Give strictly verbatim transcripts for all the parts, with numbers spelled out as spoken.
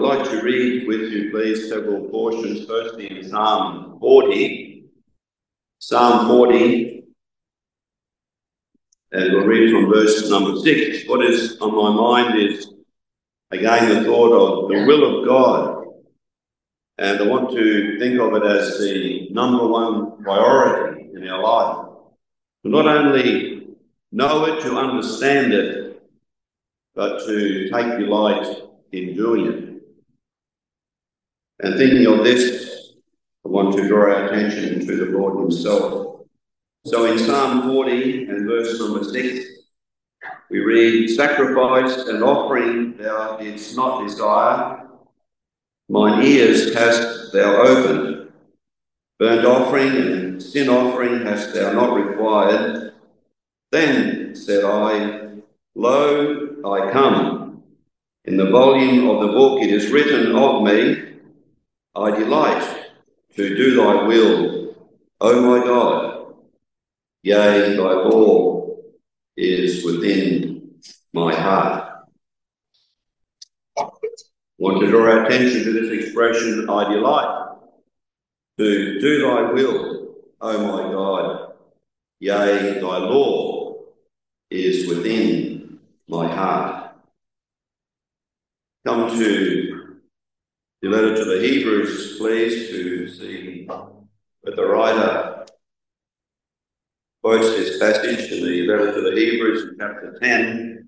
would like to read with you, please, several portions. Firstly, in Psalm forty. Psalm forty, and we'll read from verse number six. What is on my mind is, again, the thought of the will of God. And I want to think of it as the number one priority in our life. To not only know it, to understand it, but to take delight in doing it. And thinking of this, I want to draw our attention to the Lord himself. So in Psalm forty and verse number six, we read, "Sacrifice and offering thou didst not desire, mine ears hast thou opened. Burnt offering and sin offering hast thou not required. Then said I, Lo, I come. In the volume of the book it is written of me, I delight to do thy will, O my God. Yea, thy law is within my heart." I want to draw our attention to this expression, I delight to do thy will, O my God. Yea, thy law is within my heart. Come to the letter to the Hebrews, please, to see what the writer quotes this passage in the letter to the Hebrews in chapter ten.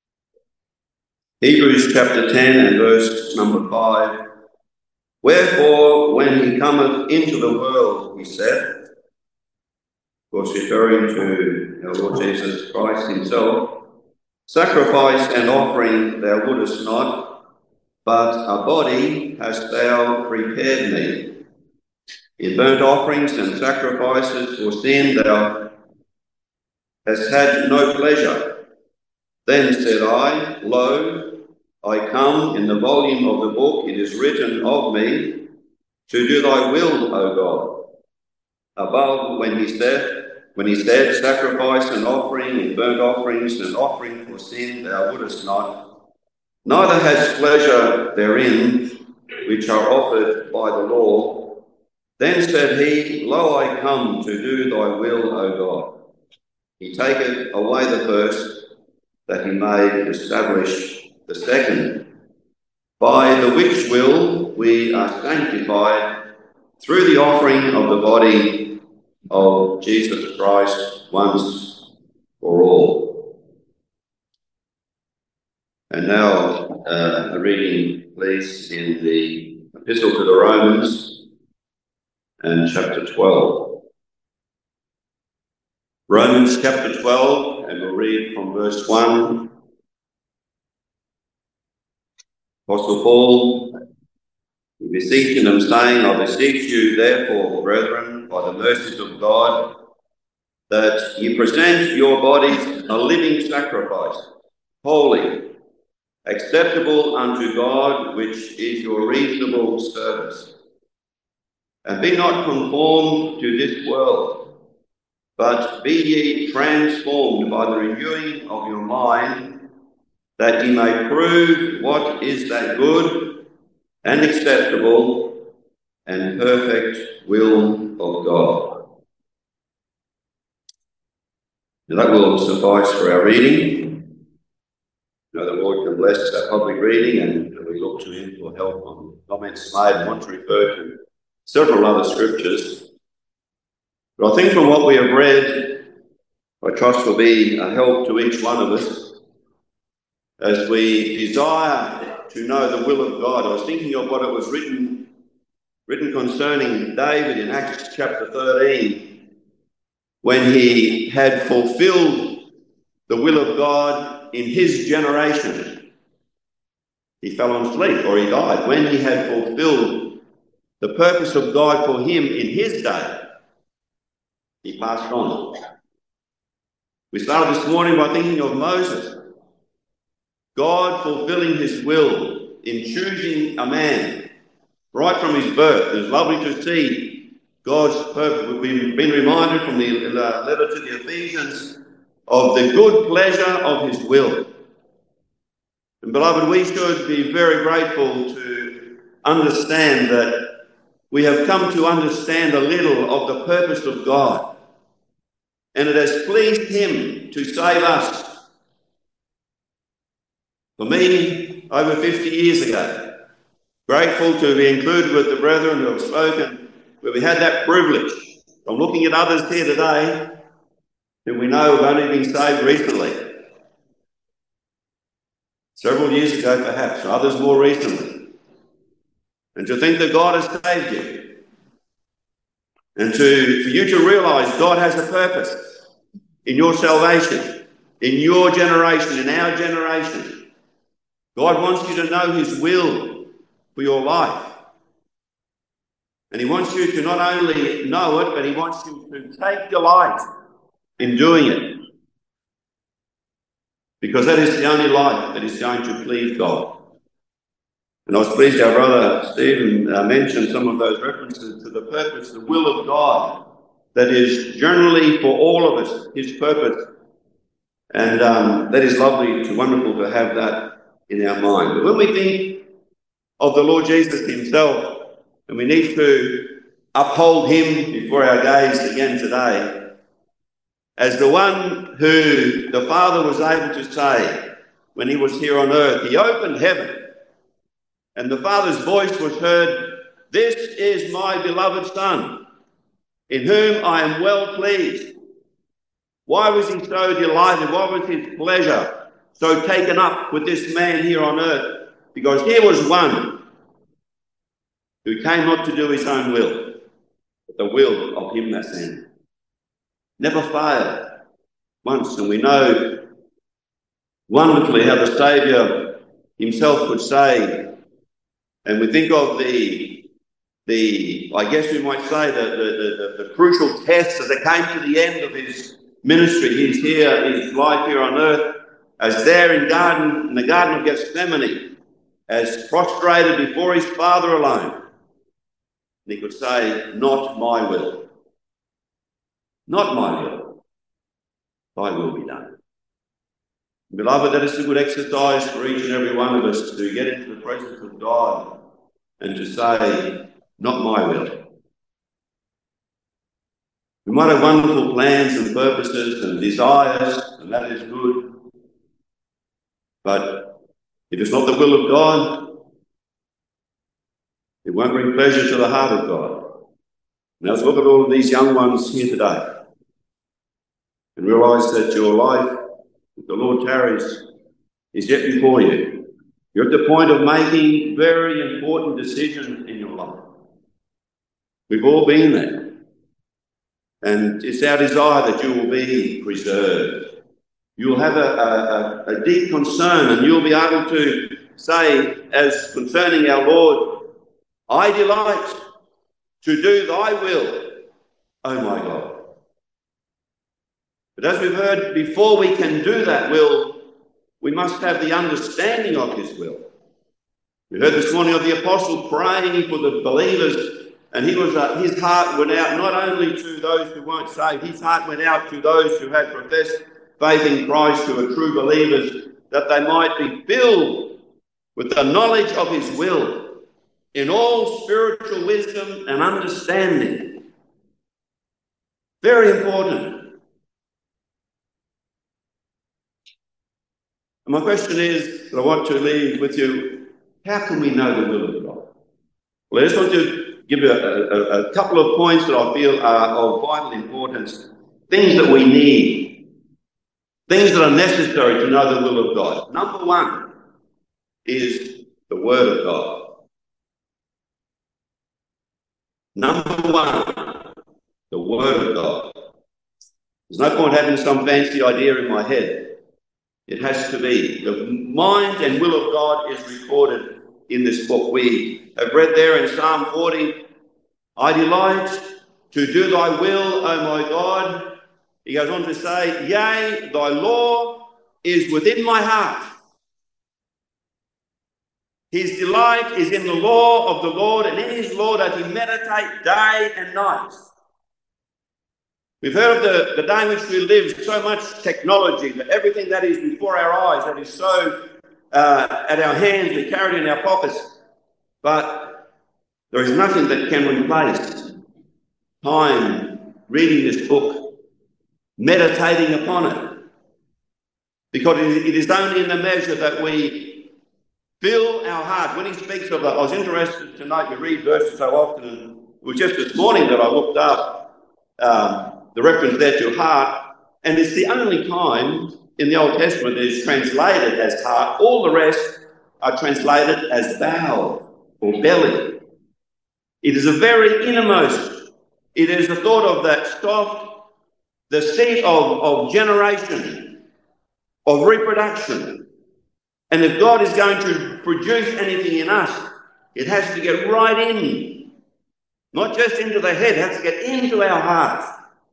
Hebrews chapter ten and verse number five. "Wherefore, when he cometh into the world," he said, of course referring to our Lord Jesus Christ himself, "sacrifice and offering thou wouldest not, but a body hast thou prepared me. In burnt offerings and sacrifices for sin thou hast had no pleasure. Then said I, Lo, I come. In the volume of the book it is written of me, to do thy will, O God." Above, when he said, when he said, "Sacrifice and offering and burnt offerings and offering for sin thou wouldest not, neither hast pleasure therein, which are offered by the law. Then said he, Lo, I come to do thy will, O God. He taketh away the first, that he may establish the second. By the which will we are sanctified through the offering of the body of Jesus Christ once for all." And now uh, a reading, please, in the Epistle to the Romans and chapter twelve. Romans chapter twelve, and we'll read from verse one. Apostle Paul, "We beseech them, saying, I beseech you, therefore, brethren, by the mercies of God, that ye present your bodies a living sacrifice, holy, acceptable unto God, which is your reasonable service. And be not conformed to this world, but be ye transformed by the renewing of your mind, that ye may prove what is that good and acceptable and perfect will of God." Now that will suffice for our reading. Now the Lord can bless our public reading, and we look to him for help on comments made. I want to refer to several other scriptures. But I think from what we have read, I trust will be a help to each one of us as we desire to know the will of God. I was thinking of what it was written, written concerning David in Acts chapter thirteen, when he had fulfilled the will of God in his generation. He fell on sleep, or he died. When he had fulfilled the purpose of God for him in his day, he passed on. We started this morning by thinking of Moses. God fulfilling his will in choosing a man right from his birth. It's lovely to see God's purpose. We've been reminded from the letter to the Ephesians of the good pleasure of his will. And beloved, we should be very grateful to understand that we have come to understand a little of the purpose of God. And it has pleased him to save us. For me, over fifty years ago, grateful to be included with the brethren who have spoken, where we had that privilege. I'm looking at others here today who we know have only been saved recently. Several years ago, perhaps, or others more recently. And to think that God has saved you. And to, for you to realise God has a purpose in your salvation, in your generation, in our generation. God wants you to know his will for your life. And he wants you to not only know it, but he wants you to take delight in doing it. Because that is the only life that is going to please God. And I was pleased our brother Stephen uh, mentioned some of those references to the purpose, the will of God, that is generally for all of us, his purpose. And um, that is lovely, it's wonderful to have that in our mind. But when we think of the Lord Jesus himself, and we need to uphold him before our gaze again today, as the one who the Father was able to say when he was here on earth, he opened heaven, and the Father's voice was heard, "This is my beloved Son, in whom I am well pleased." Why was he so delighted? Why was his pleasure so taken up with this man here on earth? Because here was one who came not to do his own will, but the will of him that sent him. Never failed once. And we know wonderfully how the Saviour himself could say, and we think of the, the I guess we might say, the, the, the, the crucial test as it came to the end of his ministry, his here, his life here on earth, as there in garden, in the Garden of Gethsemane, as prostrated before his Father alone. And he could say, "Not my will, not my will, thy will be done." Beloved, that is a good exercise for each and every one of us to get into the presence of God and to say, "Not my will." We might have wonderful plans and purposes and desires, and that is good. But if it's not the will of God, it won't bring pleasure to the heart of God. Now let's look at all of these young ones here today and realise that your life, if the Lord tarries, is yet before you. You're at the point of making very important decisions in your life. We've all been there. And it's our desire that you will be preserved. You'll have a, a, a deep concern, and you'll be able to say, as concerning our Lord, "I delight to do thy will, O my God." But as we've heard, before we can do that will, we must have the understanding of his will. We heard this morning of the apostle praying for the believers, and he was uh, his heart went out not only to those who weren't saved, his heart went out to those who had professed faith in Christ, who are true believers, that they might be filled with the knowledge of his will in all spiritual wisdom and understanding. Very important. And my question is, that I want to leave with you, how can we know the will of God? Well, I just want to give you a, a, a couple of points that I feel are of vital importance, things that we need, things that are necessary to know the will of God. Number one is the Word of God. Number one, the Word of God. There's no point having some fancy idea in my head. It has to be. The mind and will of God is recorded in this book. We have read there in Psalm forty, "I delight to do thy will, O my God." He goes on to say, "Yea, thy law is within my heart." His delight is in the law of the Lord, and in his law doth he meditate day and night. We've heard of the, the day in which we live, so much technology, that everything that is before our eyes, that is so uh, at our hands, we carry it in our pockets, but there is nothing that can replace time reading this book, meditating upon it, because it is only in the measure that we fill our heart. When he speaks of that, I was interested tonight, we read verses so often, and it was just this morning that I looked up um, the reference there to heart, and it's the only time in the Old Testament that is translated as heart. All the rest are translated as bowel or belly. It is a very innermost. It is the thought of that soft, the seat of, of generation, of reproduction. And if God is going to produce anything in us, it has to get right in. Not just into the head, it has to get into our hearts.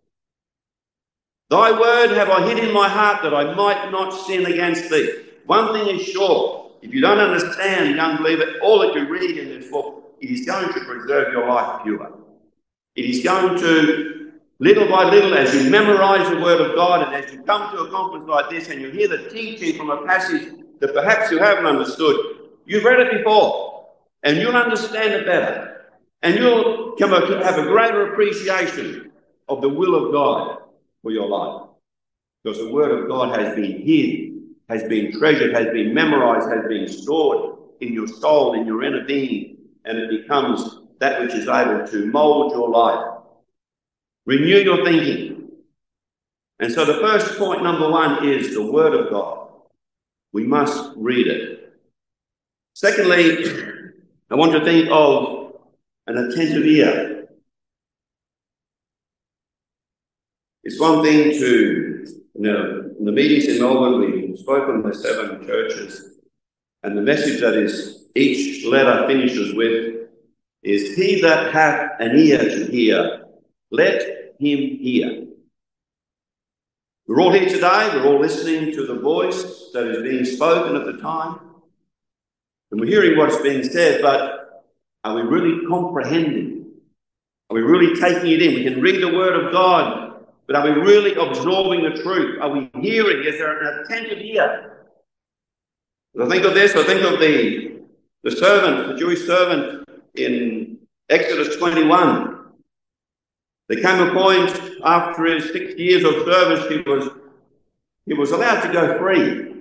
Thy word have I hid in my heart that I might not sin against thee. One thing is sure, if you don't understand, young believer, all that you read in this book, it is going to preserve your life pure. It is going to, little by little, as you memorize the word of God, and as you come to a conference like this and you hear the teaching from a passage that perhaps you haven't understood, you've read it before, and you'll understand it better. And you'll come to have a greater appreciation of the will of God for your life. Because the word of God has been hid, has been treasured, has been memorized, has been stored in your soul, in your inner being, and it becomes that which is able to mold your life, renew your thinking. And so the first point, number one, is the word of God. We must read it. Secondly, I want to think of an attentive ear. It's one thing to, you know, in the meetings in Melbourne, we spoke on the seven churches, and the message that is each letter finishes with is, he that hath an ear to hear, let him hear. We're all here today, we're all listening to the voice that is being spoken at the time, and we're hearing what's being said, but are we really comprehending? Are we really taking it in? We can read the word of God, but are we really absorbing the truth? Are we hearing? Is there an attentive ear? As I think of this, I think of the, the servant, the Jewish servant in Exodus twenty-one. There came a point after his six years of service, he was, he was allowed to go free.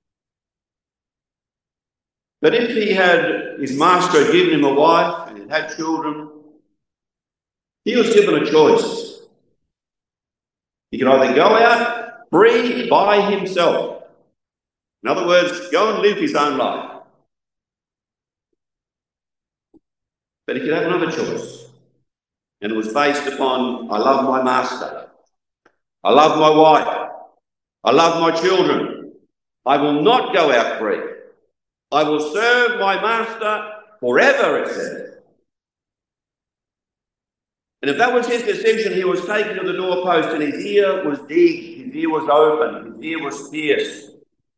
But if he had, his master had given him a wife and he had children, he was given a choice. He could either go out free by himself. In other words, go and live his own life. But he could have another choice. And it was based upon, I love my master. I love my wife. I love my children. I will not go out free. I will serve my master forever, it says. And if that was his decision, he was taken to the doorpost and his ear was digged, his ear was open, his ear was pierced,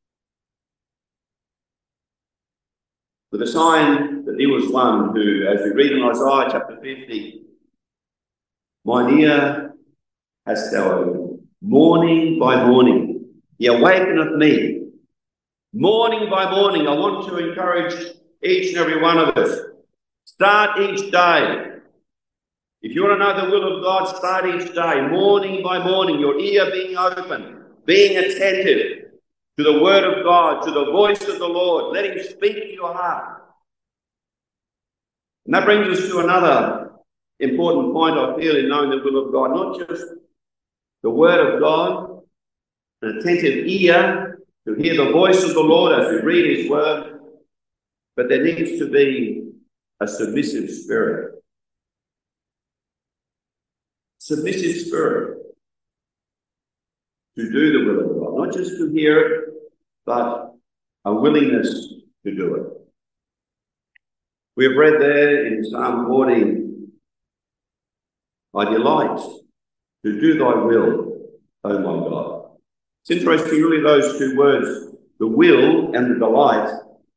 with a sign that he was one who, as we read in Isaiah chapter fifty, mine ear hast thou opened, morning by morning, he awakeneth me. Morning by morning, I want to encourage each and every one of us, start each day. If you want to know the will of God, start each day, morning by morning, your ear being open, being attentive to the word of God, to the voice of the Lord. Let him speak to your heart. And that brings us to another important point, I feel, in knowing the will of God. Not just the word of God, an attentive ear to hear the voice of the Lord as we read his word, but there needs to be a submissive spirit. Submissive spirit to do the will of God, not just to hear it, but a willingness to do it. We have read there in Psalm fourteen, I delight to do thy will, O my God. It's interesting, really, those two words, the will and the delight.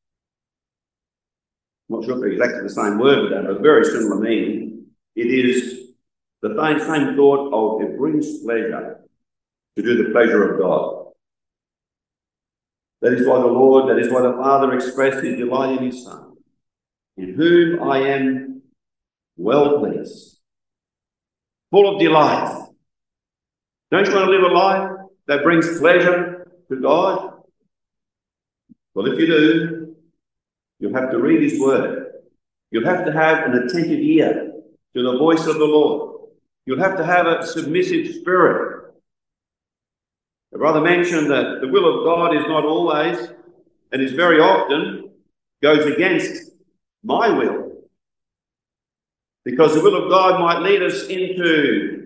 I'm not sure if they're exactly the same word, but they have a very similar meaning. It is the same, same thought of it brings pleasure to do the pleasure of God. That is why the Lord, that is why the Father expressed his delight in his Son, in whom I am well pleased, full of delight. Don't you want to live a life that brings pleasure to God? Well, if you do, you'll have to read his word. You'll have to have an attentive ear to the voice of the Lord. You'll have to have a submissive spirit. The brother mentioned that the will of God is not always, and is very often, goes against my will. Because the will of God might lead us into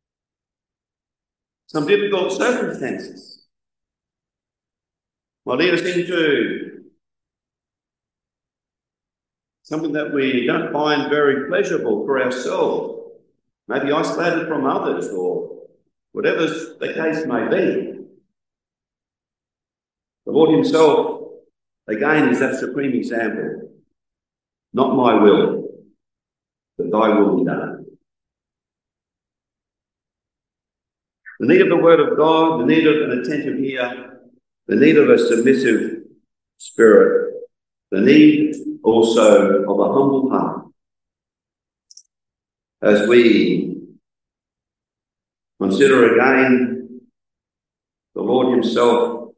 some difficult circumstances. Might lead us into something that we don't find very pleasurable for ourselves. Maybe isolated from others, or whatever the case may be. The Lord himself, again, is that supreme example. Not my will, but thy will be done. The need of the word of God, the need of an attentive ear, the need of a submissive spirit, the need also of a humble heart. As we consider again the Lord himself,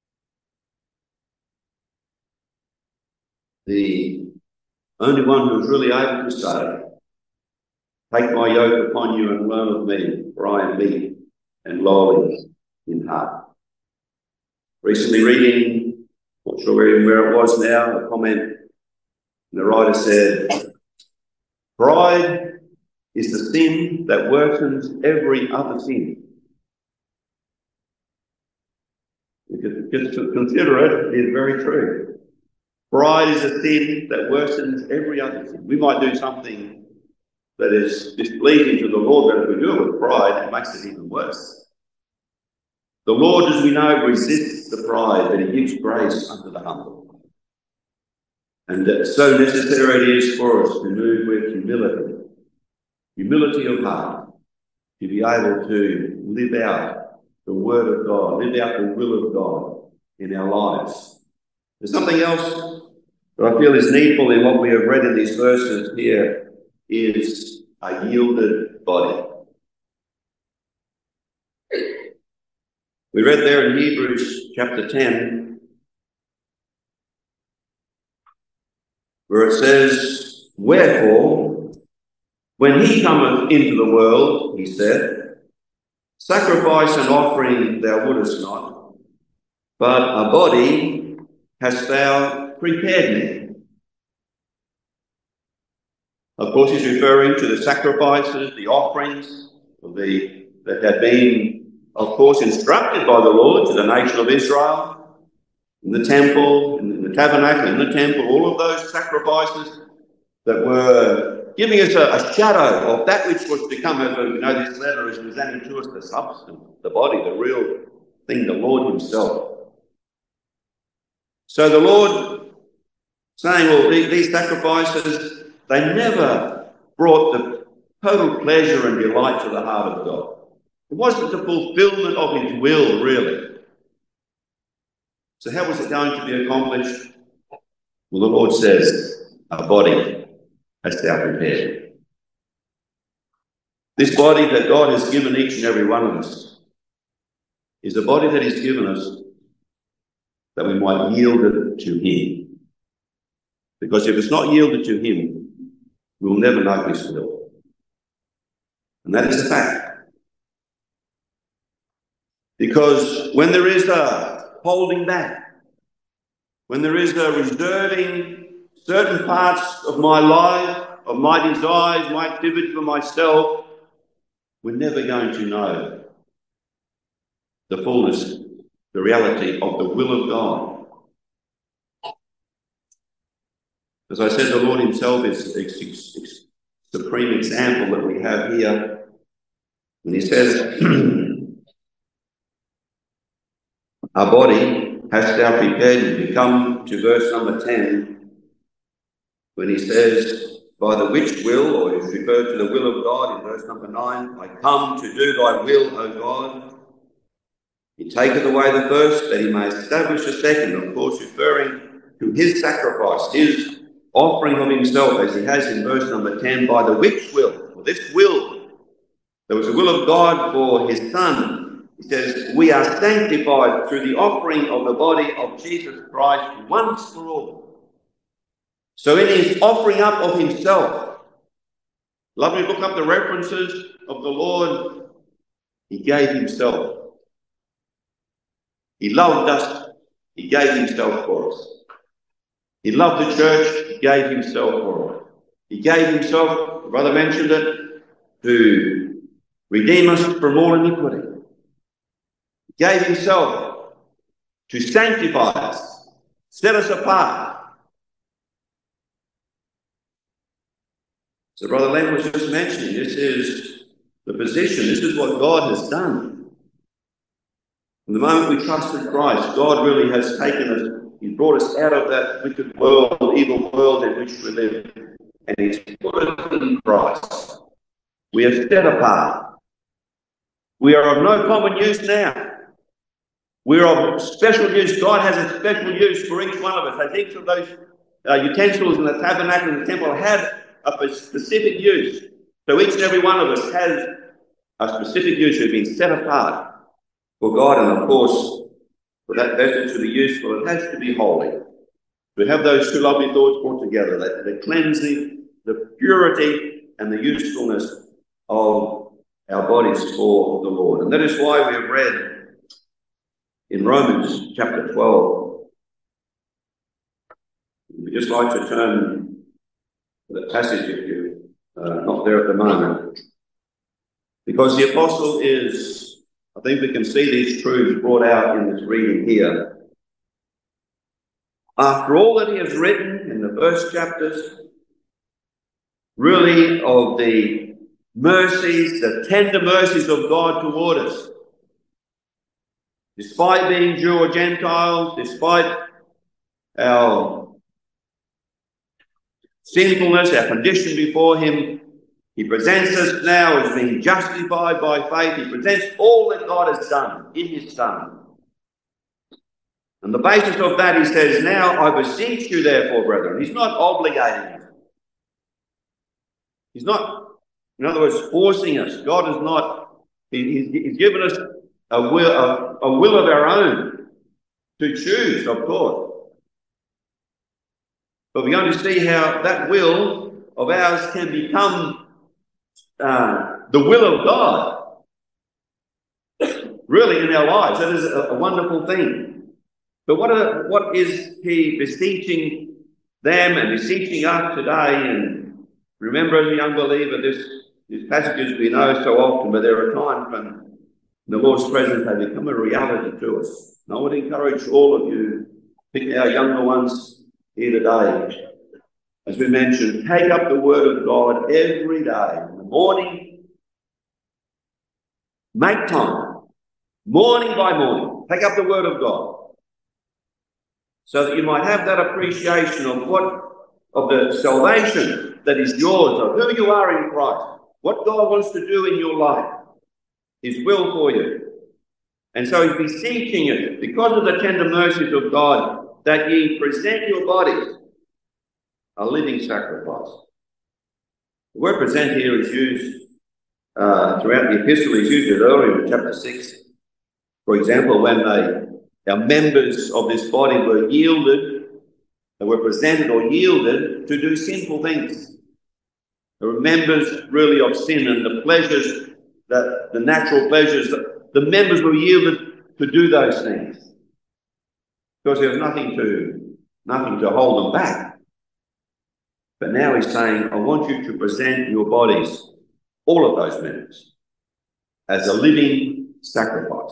the only one who is really able to say, take my yoke upon you and learn of me, for I am meek and lowly in heart. Recently reading, not sure where it was now, a comment, and the writer said, pride is the sin that worsens every other sin. Just to consider it, it is very true. Pride is a sin that worsens every other sin. We might do something that is displeasing to the Lord, but if we do it with pride, it makes it even worse. The Lord, as we know, resists the pride, but he gives grace unto the humble. And so necessary it is for us to move with humility, humility of heart, to be able to live out the word of God, live out the will of God in our lives. There's something else that I feel is needful in what we have read in these verses here, is a yielded body. We read there in Hebrews chapter ten, where it says, wherefore, when he cometh into the world, he said, sacrifice and offering thou wouldest not, but a body hast thou prepared me. Of course, he's referring to the sacrifices, the offerings the, that had been, of course, instructed by the Lord to the nation of Israel, in the temple, in the tabernacle, in the temple, all of those sacrifices that were giving us a, a shadow of that which was to come. As we know, this letter is presenting to us the substance, the body, the real thing, the Lord himself. So the Lord saying, well, these sacrifices, they never brought the total pleasure and delight to the heart of God. It wasn't the fulfillment of his will, really. So how was it going to be accomplished? Well, the Lord says, a body hast thou prepared. This body that God has given each and every one of us is a body that he's given us that we might yield it to him. Because if it's not yielded to him, we'll never know his will. And that is a fact. Because when there is a holding back, when there is a reserving certain parts of my life, of my desires, my activity for myself, we're never going to know the fullness, the reality of the will of God. As I said, the Lord himself is the supreme example that we have here. And he says, our body hast thou prepared. We come to verse number ten, when he says, by the which will, or is referred to the will of God in verse number nine, I come to do thy will, O God. He taketh away the first, that he may establish the second, of course, referring to his sacrifice, his offering of himself, as he has in verse number ten, by the which will, for this will, there was a will of God for his Son. He says, we are sanctified through the offering of the body of Jesus Christ once for all. So in his offering up of himself, love me, look up the references of the Lord. He gave himself. He loved us. He gave himself for us. He loved the church. He gave himself for us. He gave himself, the brother mentioned it, to redeem us from all iniquity. He gave himself to sanctify us, set us apart. So Brother Len was just mentioning, this is the position, this is what God has done. From the moment we trusted Christ, God really has taken us, He brought us out of that wicked world, evil world in which we live, and He's put us in Christ. We are set apart. We are of no common use now. We are of special use. God has a special use for each one of us. As each of those uh, utensils in the tabernacle and the temple had a specific use. So each and every one of us has a specific use. We've been set apart for God, and of course, for that vessel to be useful, it has to be holy. We have those two lovely thoughts brought together, that the cleansing, the purity, and the usefulness of our bodies for the Lord. And that is why we have read in Romans chapter twelve. We'd just like to turn to the passage if you're uh, not there at the moment. Because the apostle is, I think we can see these truths brought out in this reading here. After all that he has written in the first chapters, really of the mercies, the tender mercies of God toward us, despite being Jew or Gentile, despite our sinfulness, our condition before him, he presents us now as being justified by faith. He presents all that God has done in his Son. On the basis of that, he says, now I beseech you therefore, brethren. He's not obligating us. He's not, in other words, forcing us. God is not, he, he's, he's given us a will, a, a will of our own to choose, of course. But we're going to see how that will of ours can become uh, the will of God, really, in our lives. That is a, a wonderful thing. But what, are, what is he beseeching them and beseeching us today? And remember, as a young believer, this, these passages we know so often, but there are times when the Lord's presence has become a reality to us. And I would encourage all of you, particularly our younger ones here today, as we mentioned, take up the Word of God every day. In the morning, make time, morning by morning, take up the Word of God, so that you might have that appreciation of what, of the salvation that is yours, of who you are in Christ, what God wants to do in your life, His will for you. And so He's beseeching you, because of the tender mercies of God, that ye present your bodies a living sacrifice. The word present here is used uh, throughout the epistle. He's used it earlier in chapter six. For example, when they, our members of this body were yielded, they were presented or yielded to do sinful things. They were members really of sin, and the pleasures, that the natural pleasures, the members were yielded to do those things. Because there was nothing to, nothing to hold them back. But now he's saying, I want you to present your bodies, all of those members, as a living sacrifice.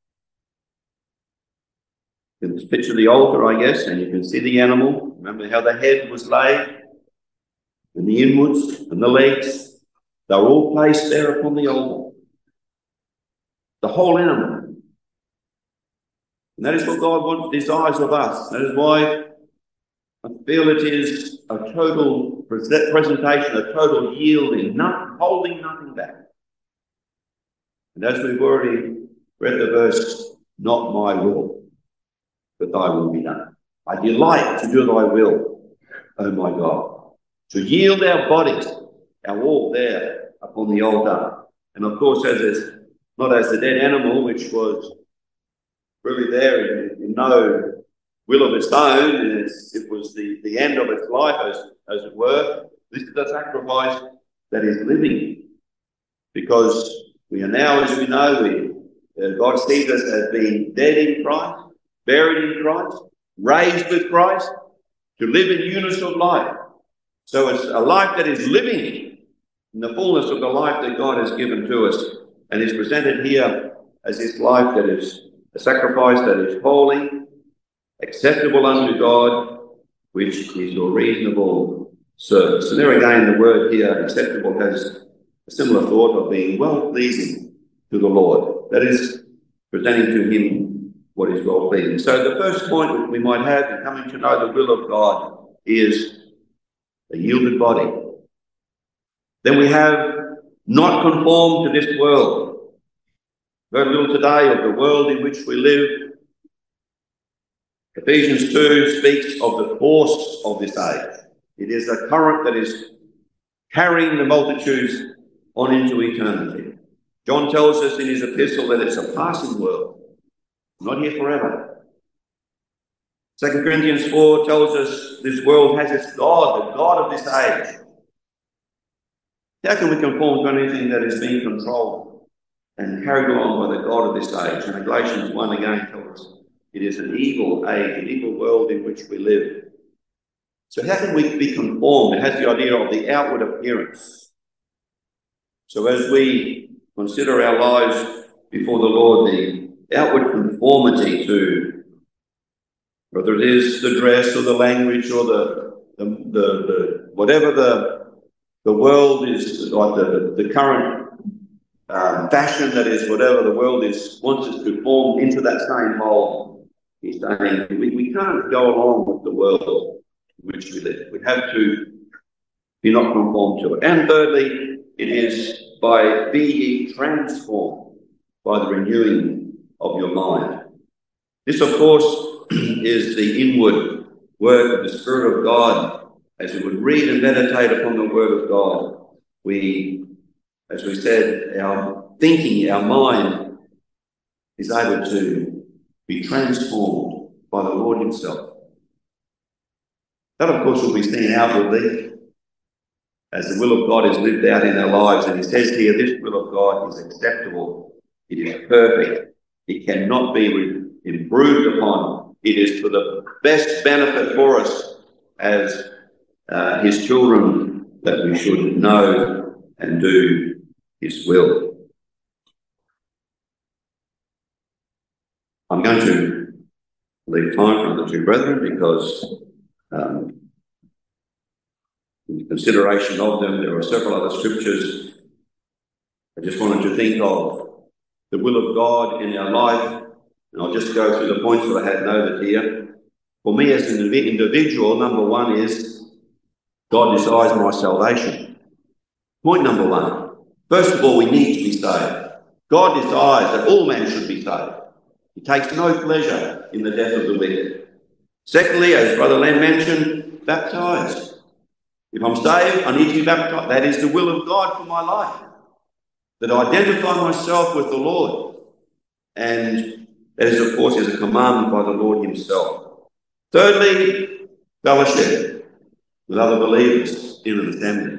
You can picture the altar, I guess, and you can see the animal. Remember how the head was laid, and the inwards, and the legs. They were all placed there upon the altar. The whole animal. And that is what God wants, desires of us. That is why I feel it is a total presentation, a total yielding, not holding nothing back. And as we've already read the verse not my will, but thy will be done. I delight to do thy will, O my God. To yield our bodies, our walk there upon the altar. And of course, as it's not as the dead animal, which was really there in, in no will of its own, and it's, it was the, the end of its life, as, as it were. This is a sacrifice that is living, because we are now, as we know, we, uh, God sees us as being dead in Christ, buried in Christ, raised with Christ, to live in newness of life. So it's a life that is living in the fullness of the life that God has given to us, and is presented here as this life that is a sacrifice that is holy, acceptable unto God, which is your reasonable service. And there again, the word here, acceptable, has a similar thought of being well-pleasing to the Lord. That is, presenting to him what is well-pleasing. So the first point that we might have in coming to know the will of God is a yielded body. Then we have not conform to this world. Very little today of the world in which we live. Ephesians two speaks of the course of this age. It is a current that is carrying the multitudes on into eternity. John tells us in his epistle that it's a passing world, not here forever. Second Corinthians four tells us this world has its God, the God of this age. How can we conform to anything that is being controlled and carried along by the God of this age? And Galatians one again tells us it is an evil age, an evil world in which we live. So how can we be conformed? It has the idea of the outward appearance. So as we consider our lives before the Lord, the outward conformity to, whether it is the dress or the language or the, the, the, the whatever the The world is, like the, the current um, fashion that is, whatever the world is, wants us to form into that same mold. He's saying we, we can't go along with the world in which we live. We have to be not conformed to it. And thirdly, it is by being transformed by the renewing of your mind. This, of course, is the inward work of the Spirit of God. As we would read and meditate upon the Word of God, we, as we said, our thinking, our mind is able to be transformed by the Lord himself. That, of course, will be seen outwardly as the will of God is lived out in our lives. And he says here, this will of God is acceptable. It is perfect. It cannot be improved upon. It is for the best benefit for us as Uh, his children, that we should know and do his will. I'm going to leave time for the two brethren because um, in consideration of them, there are several other scriptures. I just wanted to think of the will of God in our life, and I'll just go through the points that I had noted here. For me as an individual, number one is God desires my salvation. Point number one. First of all, we need to be saved. God desires that all men should be saved. He takes no pleasure in the death of the wicked. Secondly, as Brother Len mentioned, baptized. If I'm saved, I need to be baptized. That is the will of God for my life. That I identify myself with the Lord. And that is, of course, is a commandment by the Lord himself. Thirdly, fellowship with other believers in an assembly.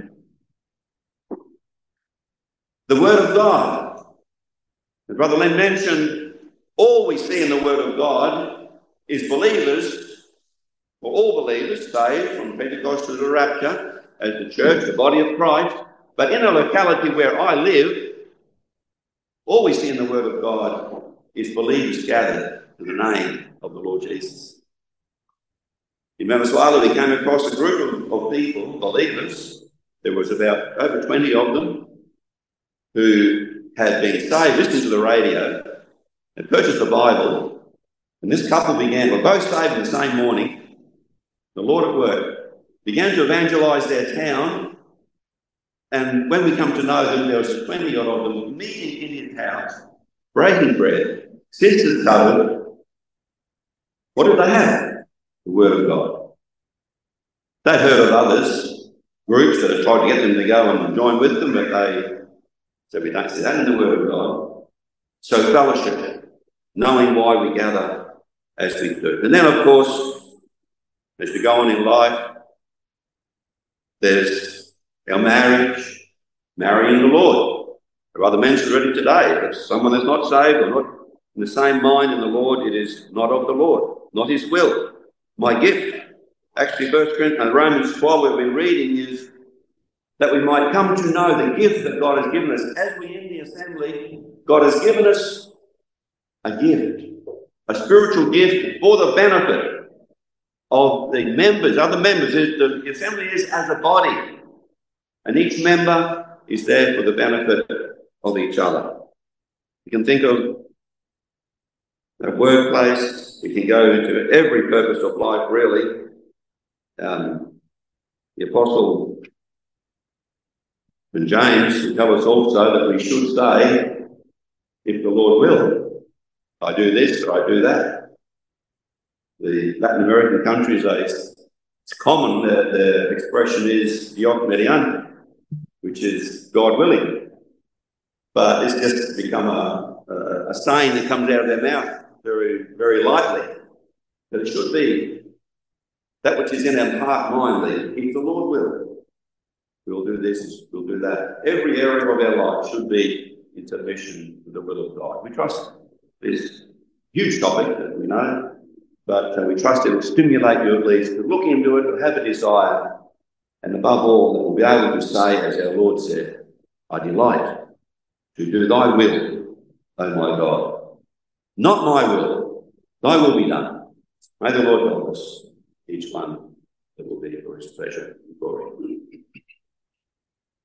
The Word of God. As Brother Len mentioned, all we see in the Word of God is believers, or all believers, saved from Pentecost to the rapture, as the church, the body of Christ. But in a locality where I live, all we see in the Word of God is believers gathered to the name of the Lord Jesus. In Venezuela, we came across a group of, of people, believers. There was about over twenty of them who had been saved, listened to the radio, and purchased the Bible. And this couple began, were both saved in the same morning, the Lord at work, began to evangelise their town. And when we come to know them, there was twenty odd of them meeting in his house, breaking bread, Since the covenant, what did they have? The Word of God. They'd heard of others, groups that had tried to get them to go and join with them, but they said, we don't see that in the Word of God. So fellowship, knowing why we gather as we do. And then, of course, as we go on in life, there's our marriage, marrying the Lord. There are other mentions already today. If it's someone that's not saved or not in the same mind in the Lord, it is not of the Lord, not his will. My gift, actually, First Corinthians, Romans twelve, we've been reading, is that we might come to know the gift that God has given us. As we end the assembly, God has given us a gift, a spiritual gift for the benefit of the members, other members. The assembly is as a body, and each member is there for the benefit of each other. You can think of a workplace, you can go into every purpose of life, really. Um, the Apostle and James tell us also that we should say, if the Lord will, I do this or I do that. The Latin American countries, it's common, the, the expression is Dios mediante, which is God willing. But it's just become a, a, a saying that comes out of their mouth very, very lightly. But it should be that which is in our heart mind, if the Lord will, we'll do this, we'll do that. Every area of our life should be in submission to the will of God. We trust this huge topic that we know, but uh, we trust it will stimulate you at least to look into it, to have a desire, and above all, that we'll be able to say, as our Lord said, I delight to do thy will, O my God. Not my will, thy will be done. May the Lord help us, each one that will be for his pleasure and glory.